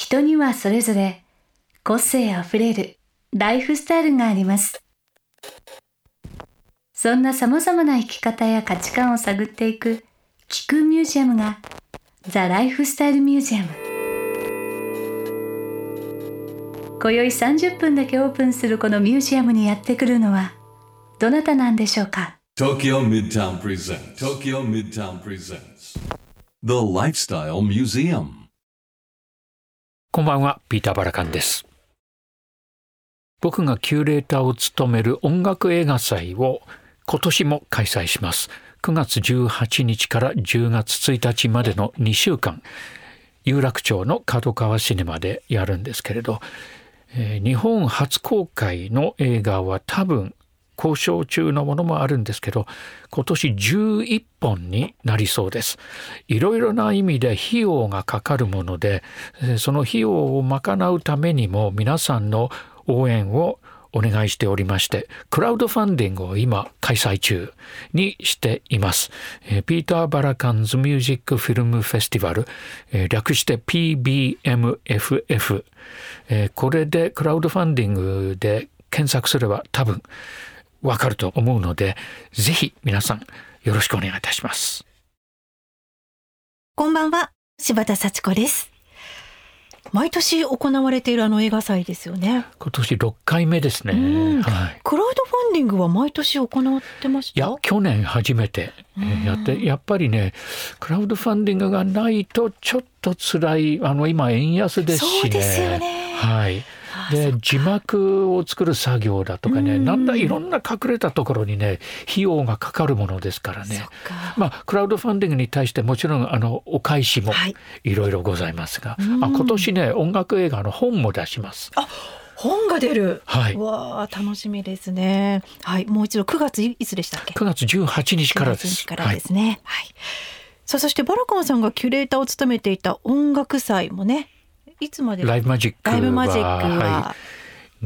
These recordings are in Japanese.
人にはそれぞれ個性あふれるライフスタイルがあります。そんな様々な生き方や価値観を探っていく聞くミュージアムがザ・ライフスタイルミュージアム。今宵30分だけオープンするこのミュージアムにやってくるのはどなたなんでしょうか。 Tokyo Midtown presents The Lifestyle Museum。 こんばんは、ピーター・バラカンです。僕がキュレーターを務める音楽映画祭を今年も開催します。9月18日から10月1日までの2週間、有楽町の角川シネマでやるんですけれど、日本初公開の映画は多分交渉中のものもあるんですけど、今年11本になりそうです。いろいろな意味で費用がかかるもので、その費用を賄うためにも皆さんの応援をお願いしておりまして、クラウドファンディングを今開催中にしています。ピーター・バラカンズ・ミュージック・フィルム・フェスティバル、略して PBMFF、これでクラウドファンディングで検索すれば多分わかると思うので、ぜひ皆さんよろしくお願いいたします。 こんばんは、柴田幸子です。毎年行われている映画祭ですよね。 今年6回目ですね、はい、 クラウドファンディングは毎年行ってました？ いや、去年初めてやって、やっぱりね、クラウドファンディングがないとちょっと辛い。今円安ですしね。 そうですよね。 はい。で、字幕を作る作業だとかね、なんだいろんな隠れたところにね、費用がかかるものですからね。クラウドファンディングに対してもちろんお返しもいろいろございますが、今年ね、音楽映画の本も出します。 あ、本が出る。 はい。 わー、楽しみですね。はい、もう一度9月いつでしたっけ？ 9月18日からです。 18日からですね。はい。さあ、そしてバラカンさんがキュレーターを務めていた音楽祭もね、いつまで？ ライブマジックは、 はい、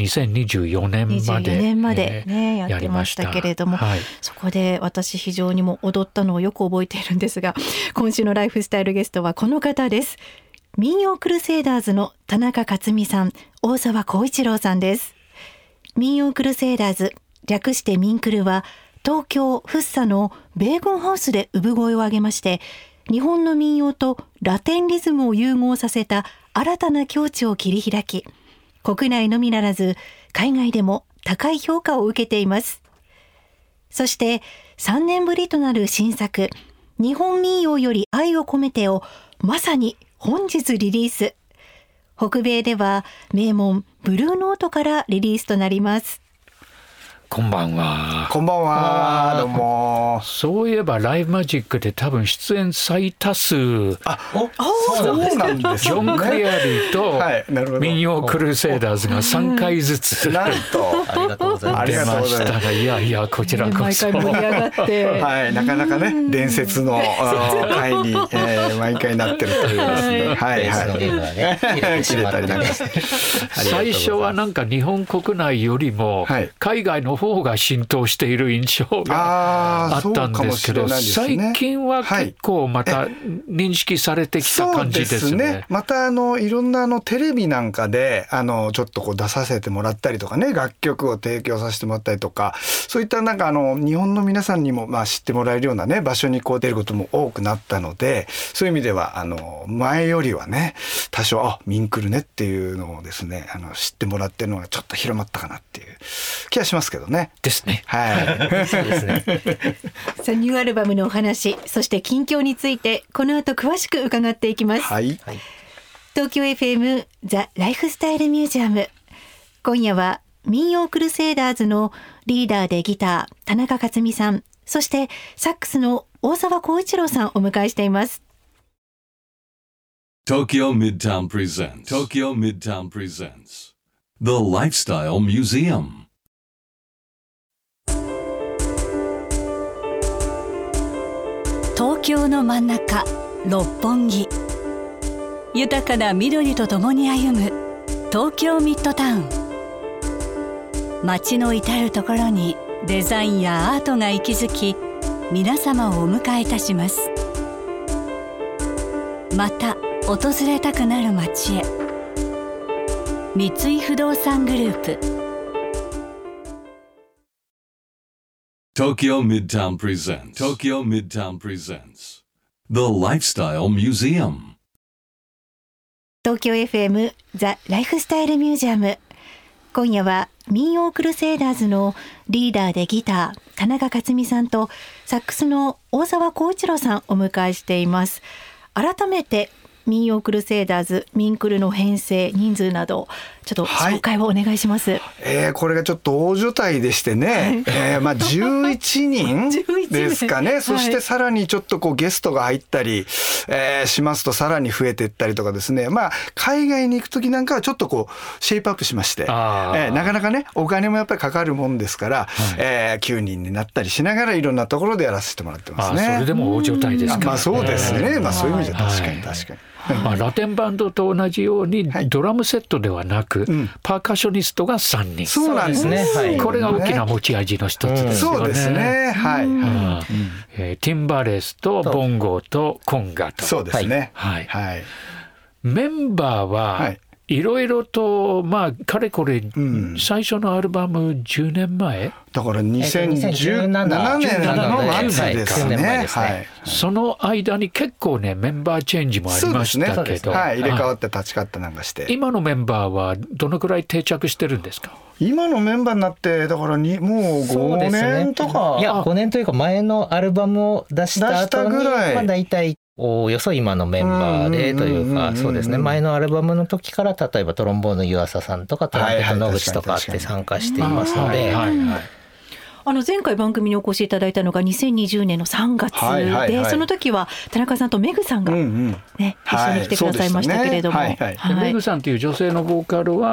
2024年まで、 やってましたけれども、はい、そこで私非常にも踊ったのをよく覚えているんですが、今週のライフスタイルゲストはこの方です。民謡クルセイダーズの田中克美さん、大沢光一郎さんです。民謡クルセイダーズ、略してミンクルは東京福生の米軍ハウスで産声を上げまして、日本の民謡とラテンリズムを融合させた新たな境地を切り開き、国内のみならず海外でも高い評価を受けています。そして3年ぶりとなる新作、日本民謡より愛を込めてをまさに本日リリース。北米では名門ブルーノートからリリースとなります。 こんばんは。 こんばんは。どうも。 そういえばライブマジックで多分出演最多数。 そうなんですね。 ジョン・クリアリーと民謡クルセイダーズが3回ずつ、 なんとありがとうございます。 出ましたが、いやいや、こちらこそ毎回盛り上がって、 はい、なかなかね、伝説の回に、毎回なってるというですね。はいはい。切れたりなんかして。 最初はなんか日本国内よりも海外の方が浸透している印象があったんですけど、最近は結構また認識されてきた感じですね。 そうですね。またいろんなテレビなんかでちょっと出させてもらったりとかね、楽曲を提供させてもらったりとか、そういったなんか日本の皆さんにも知ってもらえるようなね場所に出ることも多くなったので、そういう意味では前よりはね、多少ミンクルねっていうのをですね知ってもらってるのがちょっと広まったかなっていう気がしますけどね。 ですね。 はい。 そうですね。 さあ、ニューアルバムのお話、そして近況についてこの後詳しく伺っていきます。 はい。 東京 FM ザ・ライフスタイルミュージアム。今夜は民謡クルセイダーズのリーダーでギター田中克美さん、そしてサックスの大沢光一郎さんをお迎えしています。 Tokyo Midtown presents The Lifestyle Museum。 東京の真ん中、六本木。豊かな緑とともに歩む東京ミッドタウン。街の至るところにデザインやアートが息づき、皆様をお迎えいたします。また訪れたくなる街へ。 三井不動産グループ。 Tokyo Midtown presents The Lifestyle Museum. 東京 FM ザ・ライフスタイルミュージアム。今夜は民謡クルセイダーズのリーダーでギター田中克美さんとサックスの大沢光一郎さんをお迎えしています。改めて民謡クルセイダーズ民クルの編成人数などちょっと紹介をお願いします。 これがちょっと大所帯でしてね、11人ですかねそしてさらにちょっとこうゲストが入ったり、しますとさらに増えていったりとかですね、海外に行く時なんかはちょっとこうシェイプアップしまして、なかなかねお金もやっぱりかかるもんですから、9人になったりしながらいろんなところでやらせてもらってますね。 それでも大所帯ですからね。 そうですね、そういう意味じゃ確かに。 ラテンバンドと同じようにドラムセットではなく、パーカッショニストが3人。 そうなんですね、 これが大きな持ち味の一つですよね。 そうですね、 ティンバレスとボンゴとコンガと。 そうですね、 メンバーはいろいろとかれこれ最初のアルバム10年前だから2017年の末ですね。 その間に結構ねメンバーチェンジもありましたけど、 入れ替わって立ち替わったなんかして、 今のメンバーはどのくらい定着してるんですか？ 今のメンバーになってだからもう5年とか、 いや5年というか前のアルバムを出した後にだいたいおよそ今のメンバーでというか、そうですね、前のアルバムの時から例えばトロンボーンの湯浅さんとかトランペット野口とかって参加していますので、 前回番組にお越しいただいたのが2020年の3月で、その時は田中さんとメグさんが、一緒に来てくださいましたけれども、 メグさんという女性のボーカルは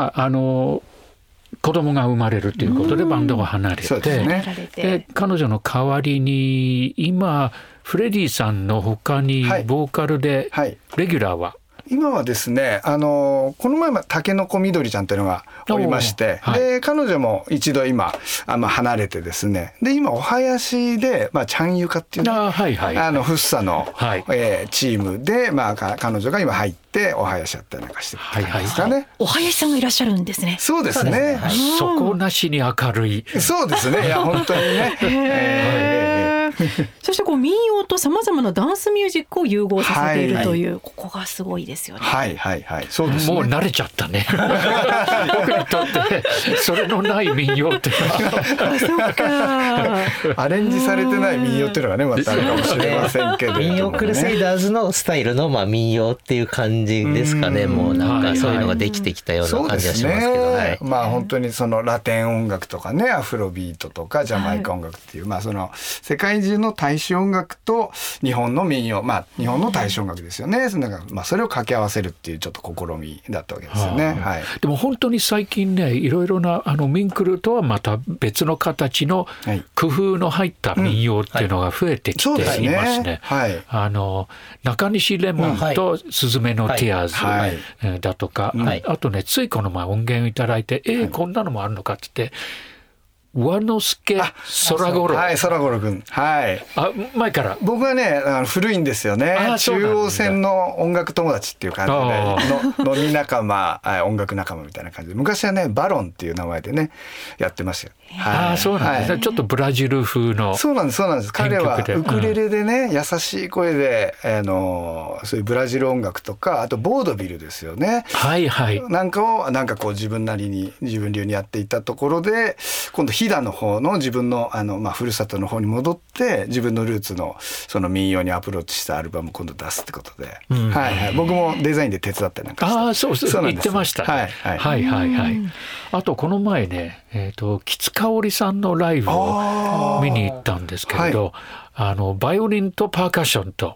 子供が生まれるということでバンドが離れて、で彼女の代わりに今フレディさんの他にボーカルでレギュラーは、 今はですね、この前タケノコみどりちゃんというのがおりまして、で彼女も一度今離れてですね、で今お囃子で、チャンユカっていうね、フッサの、チームで、彼女が今入ってお囃子やったりなんかしてるんですかね。 お囃子さんがいらっしゃるんですね。 そうですね、 底なしに明るい。 そうですね、いや本当にねそして民謡とさまざまなダンスミュージックを融合させているという、ここがすごいですよね。 そうですね、 もう慣れちゃったね僕にとってそれのない民謡ってそうかアレンジされてない民謡っていうのがねまたあるかもしれませんけど、 民謡クルセイダーズのスタイルの民謡っていう感じですかね。もうなんかそういうのができてきたような感じがしますけど、 本当にそのラテン音楽とかね、アフロビートとかジャマイカ音楽っていう、その世界中の大衆音楽と日本の民謡、日本の大衆音楽ですよね。それを掛け合わせるっていうちょっと試みだったわけですよね。 でも本当に最近ね、いろいろな民クルとはまた別の形の工夫の入った民謡っていうのが増えてきていますね。中西レモンとスズメのティアーズだとか、あとねついこの前音源いただいて、こんなのもあるのかって言って、上之助空五郎、 空五郎君、 前から僕はね古いんですよね。中央線の音楽友達っていう感じで飲み仲間、音楽仲間みたいな感じで、昔はねバロンっていう名前でねやってましたよ。 そうなんですね、ちょっとブラジル風の。 そうなんです。彼はウクレレでね、優しい声でそういうブラジル音楽とか、あとボードビルですよね、なんかをこう自分流にやっていたところで、今度飛騨の方の自分のふるさとの方に戻って自分のルーツのその民謡にアプローチしたアルバムを今度出すってことで、僕もデザインで手伝ったりなんかして。 そう言ってましたね。あとこの前ね、吉香織さんのライブを見に行ったんですけれど、バイオリンとパーカッションと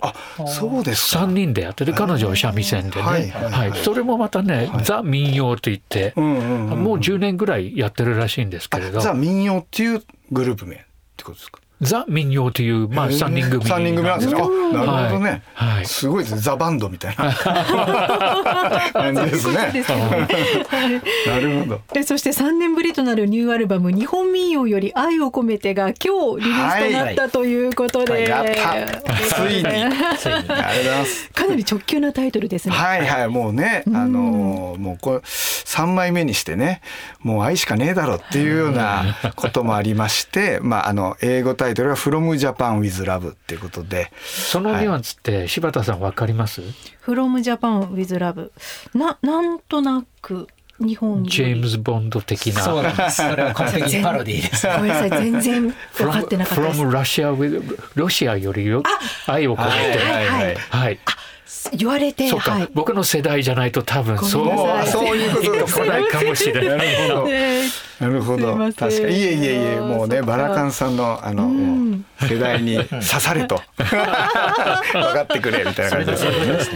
3人でやってて、彼女は三味線でね、それもまたね、ザ民謡といって、もう10年ぐらいやってるらしいんですけれど。 ザ民謡っていうグループ名ってことですか？ ザ民謡という、まあ、3人組なんですよ。なるほどね、 はい、 すごいですね、ザバンドみたいな感じですね。なるほど。 でそして3年ぶりとなるニューアルバム日本民謡より愛を込めてが今日リリースとなったということで、 やったついにありがとうございます。 かなり直球なタイトルですね。 はいはい、もうね、もうこれ3枚目にしてね、もう愛しかねえだろっていうようなこともありまして、まあ英語タイトルが From Japan with Love っていうことで、 そのニュアンスって柴田さん分かります？ From Japan with Love なんとなく日本ジェームズ・ボンド的な。 そうなんです。それは完璧にパロディーです。 ごめんなさい、全然分かってなかったです。 From Russia with ロシアより愛を込めて、はい、言われて、 そうか、僕の世代じゃないと多分そういうことで来ないかもしれない。 なるほど、確かに。いえもうね、バラカンさんのもう世代に刺されと分かってくれみたいな感じです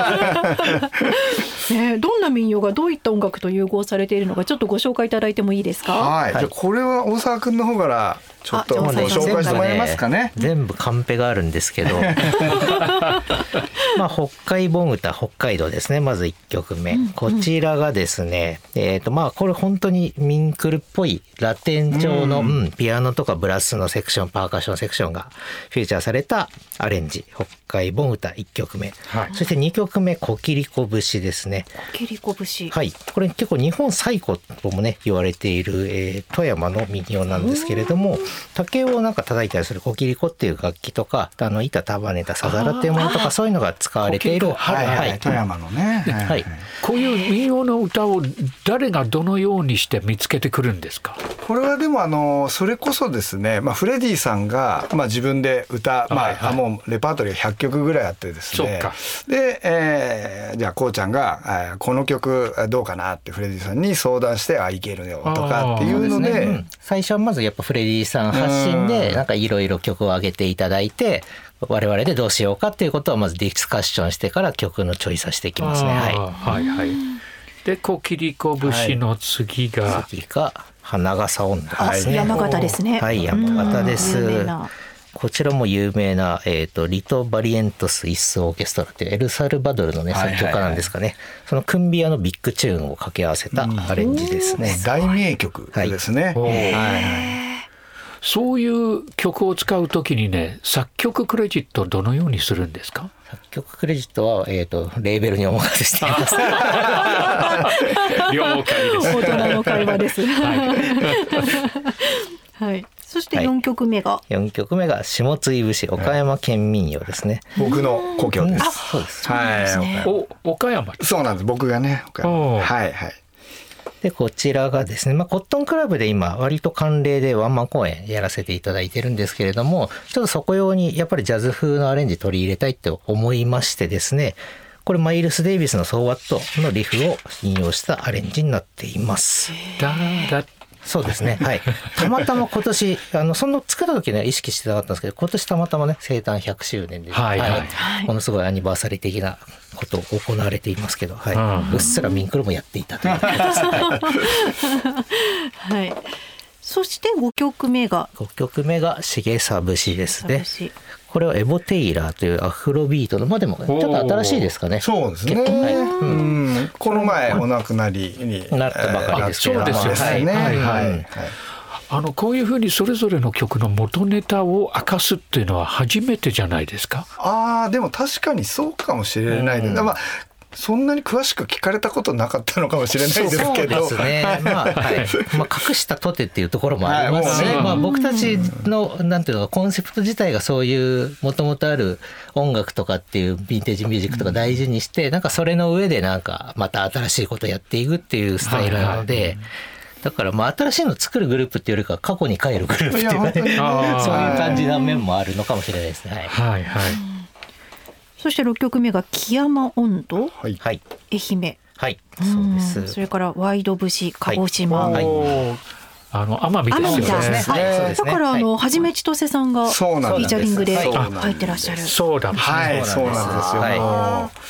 ね。どんな民謡がどういった音楽と融合されているのか、ちょっとご紹介いただいてもいいですか？ はい、じゃあこれは大沢くんの方からちょっとご紹介してもらえますかね。 全部カンペがあるんですけどまあ北海盆歌、北海道ですね。まず1曲目、こちらがですね、まあこれ本当にミンクルっぽいラテン調の、ピアノとかブラスのセクション、パーカッションセクションがフィーチャーされたアレンジ、北海盆歌1曲目、そして2曲目、コキリコ節ですね。 コキリコ節、 はい、これ結構日本最古ともね言われている、富山の民謡なんですけれども、竹をなんか叩いたりするコキリコっていう楽器とか、板束ねたさざらっていうものとか、そういうのが使われている、 富山のね、 はい、 こういう民謡の歌を誰がどのようにして見つけてくるんですか？ これはでもそれこそですね、フレディさんが、自分で歌、もうレパートリーが100曲ぐらいあってですね、で、じゃあこうちゃんがこの曲どうかなってフレディさんに相談して、いけるよとかっていうので、 最初はまずやっぱフレディさん発信でなんかいろいろ曲を上げていただいて、我々でどうしようかっていうことをまずディスカッションしてから曲のチョイスしていきますね。 はいはい。でコキリコ節の次が花笠音頭ですね。 山形ですね。 はい、山形です。こちらも有名な、リト・バリエントス・イス・オーケストラっていうエルサルバドルのね、作曲家なんですかね。そのクンビアのビッグチューンを掛け合わせたアレンジですね。 大名曲ですね。 そういう曲を使うときにね、作曲クレジットどのようにするんですか？ 作曲クレジットは、レーベルにお任せしています。 了解です。 大人の会話です。はい。そして4曲目が、 4曲目が下津井節、岡山県民謡ですね。 僕の故郷です。 そうです。 岡山。 そうなんです。僕がね、岡山。はいはい。 でこちらがですね、コットンクラブで今割と慣例でワンマン公演やらせていただいてるんですけれども、ちょっとそこ用にやっぱりジャズ風のアレンジ取り入れたいって思いましてですね、これマイルス・デイビスのソーワットのリフを引用したアレンジになっています。そうですね、はい。たまたま今年その作った時ね意識してなかったんですけど、今年たまたまね生誕100周年で、ものすごいアニバーサリー的なことを行われていますけど、うっすらミンクルもやっていたということです。 はい。そして5曲目がしげさ節ですね。これはエボ・テイラーというアフロビートの、でもちょっと新しいですかね。 そうですね。この前お亡くなりになったばかりですけど。 そうですよね。こういうふうにそれぞれの曲の元ネタを明かすっていうのは初めてじゃないですか？ でも確かにそうかもしれないです。そんなに詳しく聞かれたことなかったのかもしれないですけど、 そうですね。隠したとてっていうところもありますし、僕たちのなんていうのコンセプト自体がそういうもともとある音楽とかっていうヴィンテージミュージックとか大事にして、なんかそれの上でなんかまた新しいことをやっていくっていうスタイルなので。だから新しいのを作るグループっていうよりか過去に帰るグループっていうかね、そういう感じな面もあるのかもしれないですね。はいはい。 そして6曲目が木山音頭、愛媛、 そうです。 それからワイド節、鹿児島、 奄美ですよね。 だからはじめちとせさんがフィーチャリングで入ってらっしゃる。 そうなんですよ。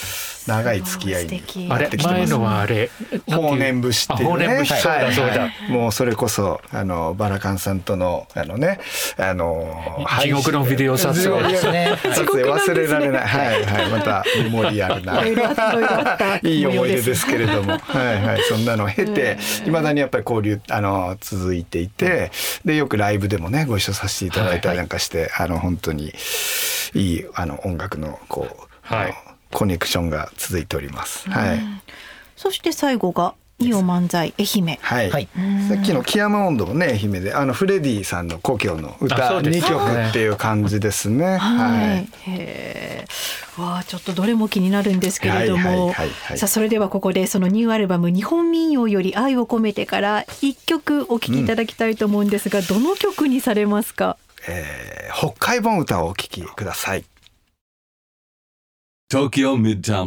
長い付き合いにあれ前のはあれ法然節っていうね、 法然節、そうだそうだ、 もうそれこそバラカンさんとのね地獄のビデオ撮影ですね。 忘れられない、はいはい、またメモリアルないい思い出ですけれども、はいはい、そんなのを経ていまだにやっぱり交流続いていて、でよくライブでもねご一緒させていただいたりなんかして、本当にいい音楽のこう、はい、コネクションが続いております、はい。 そして最後がイオ漫才愛媛、 はいはい、さっきの木山音頭もね愛媛でフレディさんの故郷の歌2曲っていう感じですね。はい、 わあちょっとどれも気になるんですけれども、さあそれではここでそのニューアルバム日本民謡より愛を込めてから1曲お聴きいただきたいと思うんですが、どの曲にされますか？ 北海盆歌をお聴きください。 Tokyo Midtown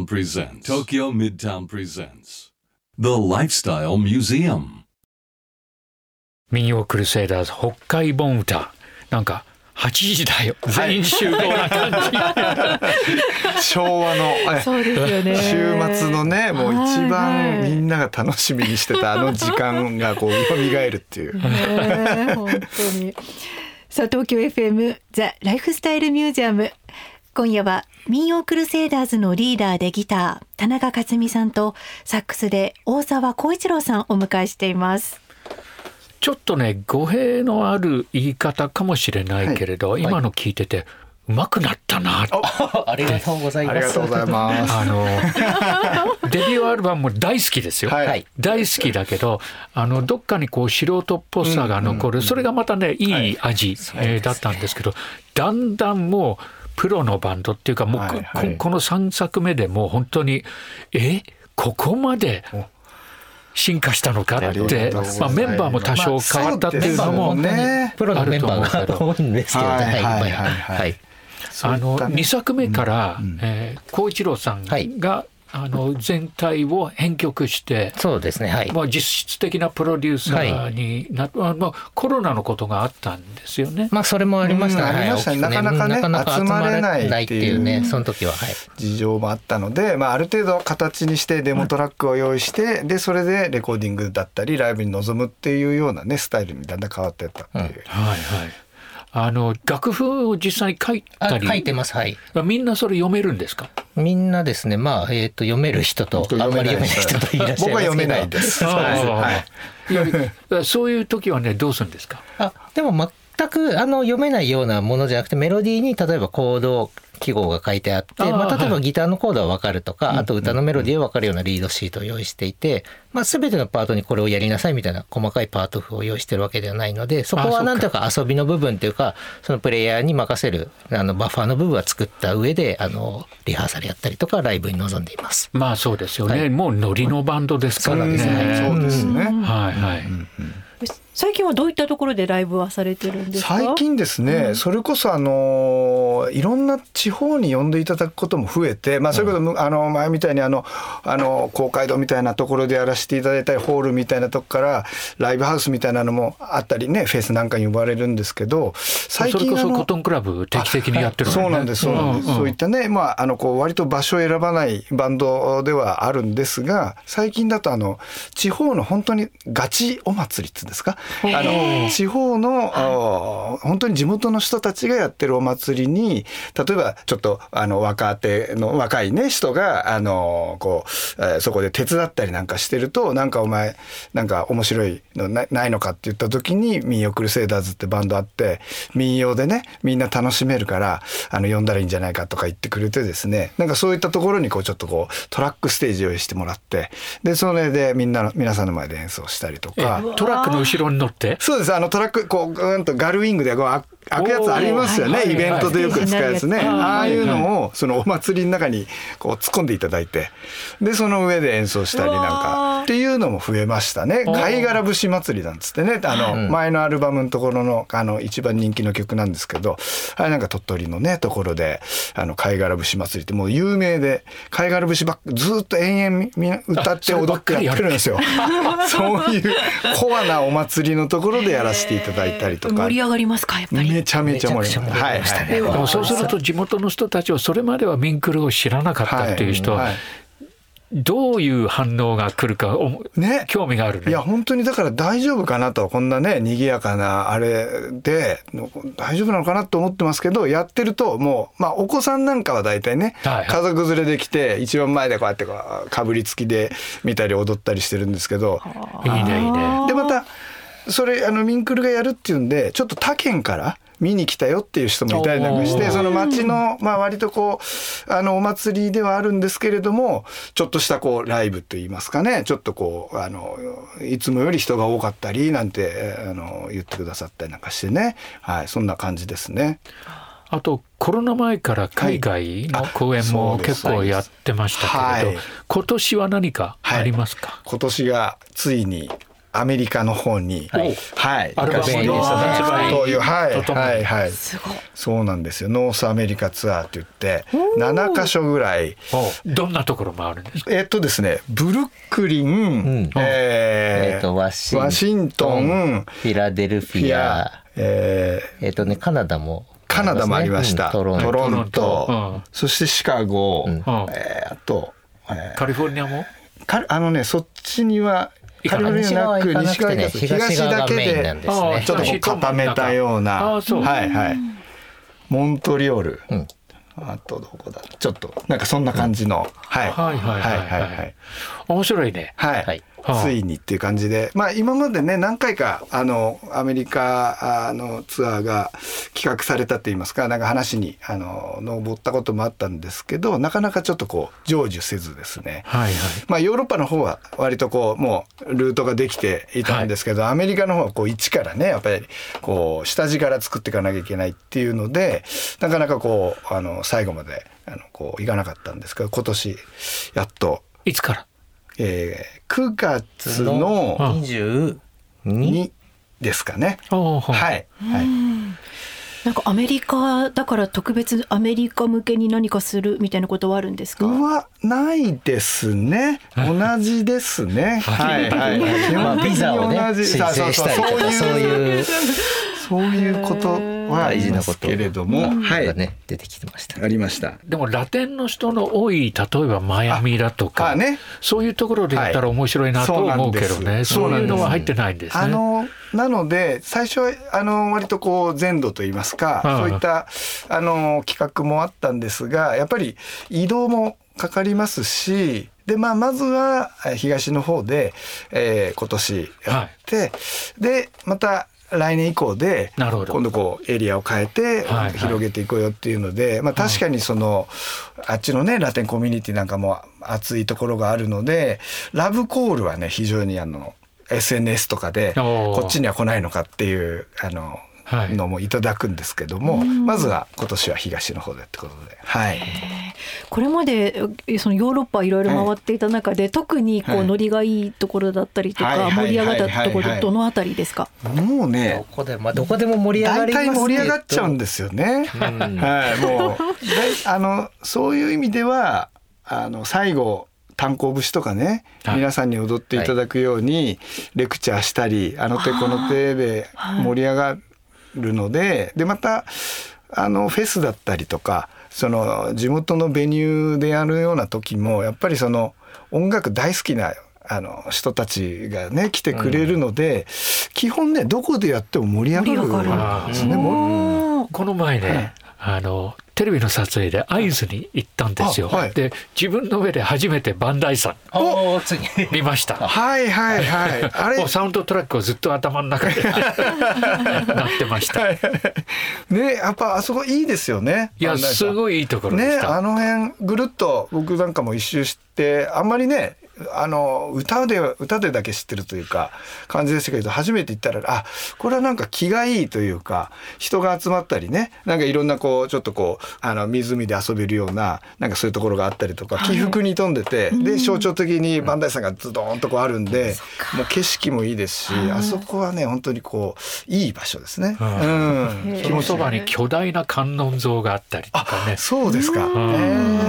presents The Lifestyle Museum。 民謡クルセイダーズ北海盆歌、なんか8時だよ全員集合な感じ、 昭和のそうですよね、 週末のねもう一番みんなが楽しみにしてた時間がこう蘇るっていう、 本当に。さあ東京 FM ザ・ライフスタイルミュージアム、今夜は民謡クルセイダーズのリーダーでギター田中克美さんとサックスで大沢浩一郎さんをお迎えしています。 ちょっとね語弊のある言い方かもしれないけれど、はい、今の聞いてて上手くなったなって、 ありがとうございます。 ありがとうございます。 デビューアルバムも大好きですよ、はい、大好きだけどどっかにこう素人っぽさが残る、それがまたねいい味、だったんですけど、だんだんもうプロのバンドっていうかもう、はいはい、この3作目でもう本当にここまで進化したのかって、メンバーも多少変わったっていうのも、 プロのメンバーが多いんですけどね。 2作目から浩一郎さんが全体を編曲して、 そうですね、はい、 実質的なプロデューサーになって、コロナのことがあったんですよね。 それもありましたね。 なかなかね集まれないっていうね、 その時は、 事情もあったので、ある程度形にしてデモトラックを用意して、でそれでレコーディングだったりライブに臨むっていうようなねスタイルにだんだん変わっていったっていう、はいはい。楽譜を実際に書いたり、 書いてます、はい。 みんなそれ読めるんですか？ みんなですね、読める人とあんまり読めない人といらっしゃいますけど、 僕は読めないです。 そういう時はねどうするんですか？ でも全く読めないようなものじゃなくて、メロディーに例えばコード記号が書いてあって、例えばギターのコードは分かるとか、あと歌のメロディーは分かるようなリードシートを用意していて、全てのパートにこれをやりなさいみたいな細かいパート譜を用意してるわけではないので、そこはなんというか遊びの部分というか、そのプレイヤーに任せるバッファーの部分は作った上でリハーサルやったりとかライブに臨んでいます。 そうですよね、もうノリのバンドですからね。 そうですね、 はいはい。 最近はどういったところでライブはされてるんですか？ 最近ですね、それこそいろんな地方に呼んでいただくことも増えて、それこそ前みたいに公会堂みたいなところでやらせていただいたり、ホールみたいなとこからライブハウスみたいなのもあったりね、フェスなんかに呼ばれるんですけど、最近それこそコトンクラブ定期的にやってる、 そうなんです、そういったね、割と場所を選ばないバンドではあるんですが、最近だと地方の本当にガチお祭りっていうんですか、地方の本当に地元の人たちがやってるお祭りに、例えばちょっと若いね人がそこで手伝ったりなんかしてると、お前面白いのないのかって言った時に、民謡クルセイダーズってバンドあって、民謡でねみんな楽しめるから呼んだらいいんじゃないかとか言ってくれてですね、そういったところにちょっとトラックステージ用意してもらって、でそれで皆さんの前で演奏したりとか。 トラックの後ろに乗って、 そうです、トラックグンとガルウィングで開くやつありますよね、イベントでよく使うやつね、ああいうのをそのお祭りの中に突っ込んでいただいて、でその上で演奏したりなんかっていうのも増えましたね。貝殻節祭りなんつってね、前のアルバムのところの一番人気の曲なんですけど、あれ鳥取のねところで貝殻節祭りってもう有名で、貝殻節ばっかずっと延々歌って踊ってやってるんですよ。そういうコアなお祭りのところでやらせていただいたりとか。 盛り上がりますか？やっぱりめちゃめちゃ盛り上がりましたね。 そうすると地元の人たちはそれまではミンクルを知らなかったっていう人は、 どういう反応が来るかね、興味があるね。 いや本当にだから大丈夫かなと、こんなね賑やかなあれで大丈夫なのかなと思ってますけど、やってるともう、お子さんなんかは大体ね、はいはい、家族連れで来て一番前でこうやってかぶりつきで見たり踊ったりしてるんですけど、 いいねいいね。 でまたそれミンクルがやるっていうんで、ちょっと他県から見に来たよっていう人もいたりなんかして、その町の割とこうお祭りではあるんですけれども、ちょっとしたこうライブといいますかね、ちょっとこういつもより人が多かったりなんて言ってくださったりなんかしてね、はい、そんな感じですね。 あとコロナ前から海外の公演も結構やってましたけれど、はい、今年は何かありますか？ 今年がついにアメリカの方に、 はい、アルバムの発売という、 はい、 すごい、 そうなんですよ。ノースアメリカツアーといって7カ所ぐらい。 どんなところもあるんですか？ ですね、ブルックリン、 ワシントン、 フィラデルフィア、 カナダもありました。トロント、そしてシカゴ、あと、 カリフォルニアもそっちにはカリフォルニアなく西側に東だけでちょっとこう固めたような、はいはい、モントリオール、あとどこだ、ちょっとなんかそんな感じの、はいはいはいはい、 面白いね。 はい、ついにっていう感じで、今までね何回かアメリカのツアーが企画されたって言いますか、なんか話に上ったこともあったんですけど、なかなかちょっとこう成就せずですね、はいはい、ヨーロッパの方は割とこうもうルートができていたんですけど、アメリカの方はこう一からねやっぱりこう下地から作っていかなきゃいけないっていうので、なかなかこう最後までこういかなかったんですけど、今年やっと。 いつから 9月の22ですかね。はい、はい、 なんかアメリカだから特別アメリカ向けに何かするみたいなことはあるんですか？ ないですね。同じですね。はいはいはい。基本的にビザをね申請したりとかそういうことは大事なことけれども、 はいね、出てきてました。 ありました。 でもラテンの人の多い、例えばマイアミだとか、そういうところで言ったら面白いなと思うけどね、そういうのは入ってないんですね。 なので最初は割とこう全土といいますか、そういった企画もあったんですが、やっぱり移動もかかりますし、でまずは東の方で、今年やって、でまた来年以降で今度こうエリアを変えて広げていこうよっていうので、確かにあっちのねラテンコミュニティなんかも熱いところがあるので、ラブコールはね非常にSNS とかでこっちには来ないのかっていうのもいただくんですけども、まずは今年は東の方でってことで、はい、 これまでそのヨーロッパいろいろ回っていた中で、特にこうノリがいいところだったりとか、盛り上がったところどのあたりですか？ もうねどこでも盛り上がりますけど、大体盛り上がっちゃうんですよね。はい、もうそういう意味では最後炭鉱節とかね、皆さんに踊っていただくようにレクチャーしたり、あの手この手で盛り上がるので、でまたフェスだったりとか、地元のベニューでやるような時もやっぱり音楽大好きな人たちがね来てくれるので、基本ねどこでやっても盛り上がるんですね。 この前ね、テレビの撮影で会津に行ったんですよ。で自分の上で初めて磐梯山見ました。 はいはいはい。 あれサウンドトラックをずっと頭の中でなってました。 ね、やっぱあそこいいですよね。 いやすごいいいところでした。 ね、辺ぐるっと僕なんかも一周して、あんまりね歌でだけ知ってるというか感じでしたけど、初めて行ったらこれはなんか気がいいというか、人が集まったりね、なんかいろんなちょっと湖で遊べるようななんかそういうところがあったりとか、起伏に富んでて、で象徴的に磐梯山がズドーンとあるんで、もう景色もいいですし、あそこはね本当にいい場所ですね。 そのそばに巨大な観音像があったりとかね。 そうですか。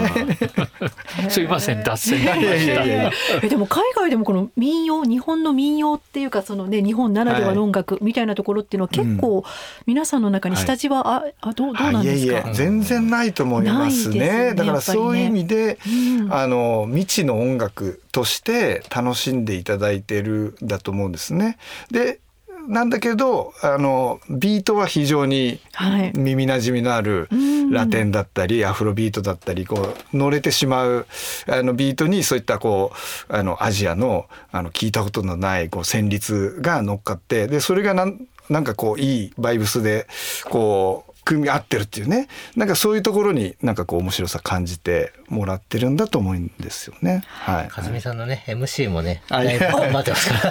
すいません脱線がありましたでも海外でもこの民謡、日本の民謡っていうかそのね日本ならではの音楽みたいなところっていうのは結構皆さんの中に下地はどうなんですか？ 全然ないと思いますね。だからそういう意味で、未知の音楽として楽しんでいただいてるんだと思うんですね。でなんだけどビートは非常に耳なじみのあるラテンだったりアフロビートだったりこう乗れてしまうビートにそういったこうアジアの聞いたことのないこう旋律が乗っかって、でそれがなんかこういいバイブスでこう組み合ってるっていうね、なんかそういうところになんかこう面白さ感じてもらってるんだと思うんですよね。はい。 かずみさんのね MC もねだいぶ頑張ってますから。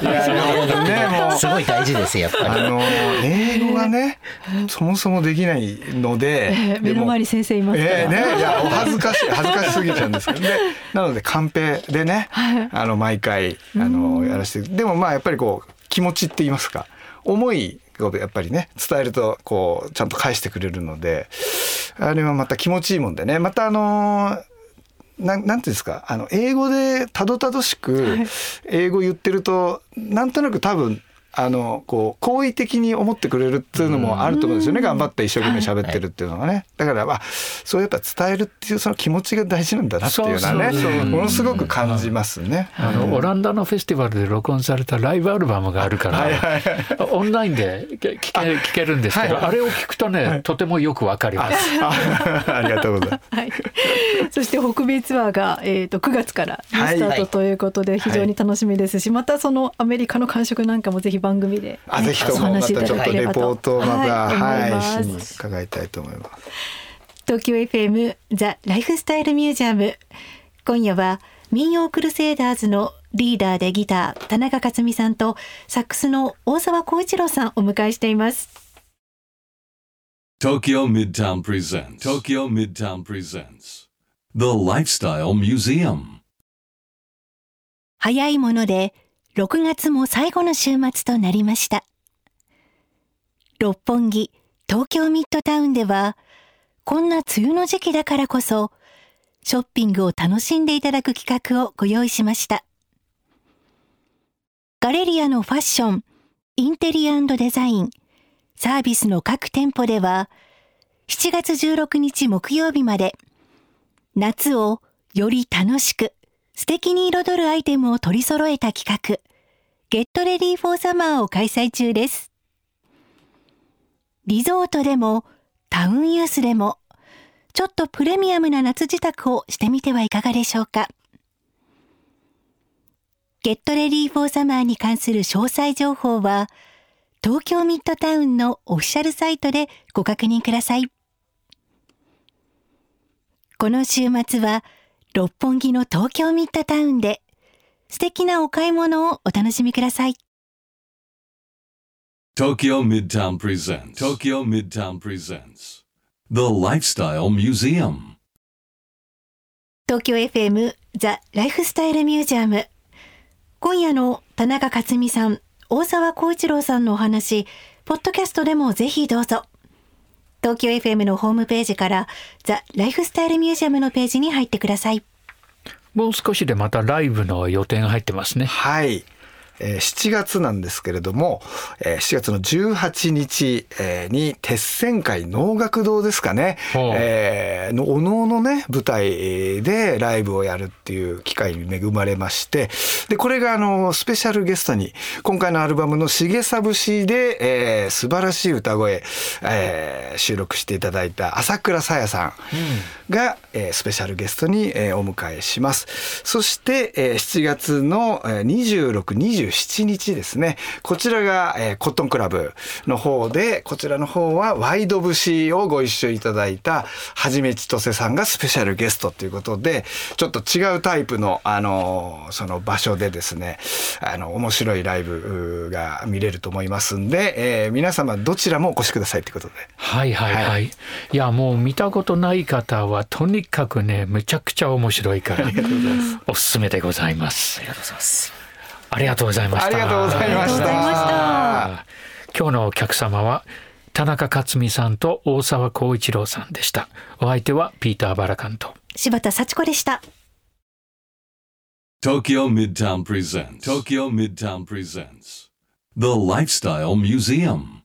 すごい大事ですやっぱり。 英語がねそもそもできないので、 目の前に先生いますから。 いやお恥ずかしすぎちゃうんですけどね。なのでカンペでね毎回やらせて、でもまあやっぱりこう気持ちって言いますか、思いやっぱりね伝えるとこうちゃんと返してくれるので、あれはまた気持ちいいもんでね、またなんていうんですか英語でたどたどしく英語言ってるとなんとなく多分こう好意的に思ってくれるっていうのもあると思うんですよね。頑張って一生懸命喋ってるっていうのがね。だからそうやっぱ伝えるっていうその気持ちが大事なんだなっていうのはねものすごく感じますね。 オランダのフェスティバルで録音されたライブアルバムがあるからオンラインで聞けるんですけど、あれを聞くとねとてもよくわかります。 ありがとうございます。 そして北米ツアーが9月からスタートということで非常に楽しみですし、またそのアメリカの感触なんかもぜひ番組で、 ぜひともまたちょっとレポートをまたしに伺いたいと思います。 東京 FM ザ・ライフスタイルミュージアム、今夜は民謡クルセイダーズのリーダーでギター田中克美さんとサックスの大沢浩一郎さんをお迎えしています。 Tokyo Midtown presents The Lifestyle Museum。 早いもので6月も最後の週末となりました。六本木、東京ミッドタウンでは、こんな梅雨の時期だからこそ、ショッピングを楽しんでいただく企画をご用意しました。ガレリアのファッション、インテリア&デザイン、サービスの各店舗では、7月16日木曜日まで、夏をより楽しく、素敵に彩るアイテムを取り揃えた企画、Get Ready for Summer を開催中です。リゾートでもタウンユースでもちょっとプレミアムな夏支度をしてみてはいかがでしょうか。Get Ready for Summer に関する詳細情報は東京ミッドタウンのオフィシャルサイトでご確認ください。この週末は六本木の東京ミッドタウンで素敵なお買い物をお楽しみください。 Tokyo Midtown presents The Lifestyle Museum。 東京 FM ザ・ライフスタイルミュージアム、今夜の田中克美さん、大沢浩一郎さんのお話、ポッドキャストでもぜひどうぞ。東京 FM のホームページからザ・ライフスタイルミュージアムのページに入ってください。 もう少しでまたライブの予定が入ってますね。 はい、7月なんですけれども、7月の18日に鉄線会能楽堂ですかね、お能のね舞台でライブをやるっていう機会に恵まれまして、でこれがスペシャルゲストに今回のアルバムのしげさ節で、素晴らしい歌声、収録していただいた朝倉さやさんが、スペシャルゲストに、お迎えします。そして、7月の26、27日ですね、こちらが、コットンクラブの方で、こちらの方はワイド節をご一緒いただいたはじめちとせさんがスペシャルゲストということで、ちょっと違うタイプの、その場所でですね、面白いライブが見れると思いますんで、皆様どちらもお越しくださいということで。 はいはいはい、はい、いやもう見たことない方はとにかくねめちゃくちゃ面白いからおすすめでございます。ありがとうございます。 ありがとうございました。ありがとうございました。 今日のお客様は田中克美さんと大沢浩一郎さんでした。お相手はピーター・バラカンと柴田幸子でした。 Tokyo Midtown presents The Lifestyle Museum.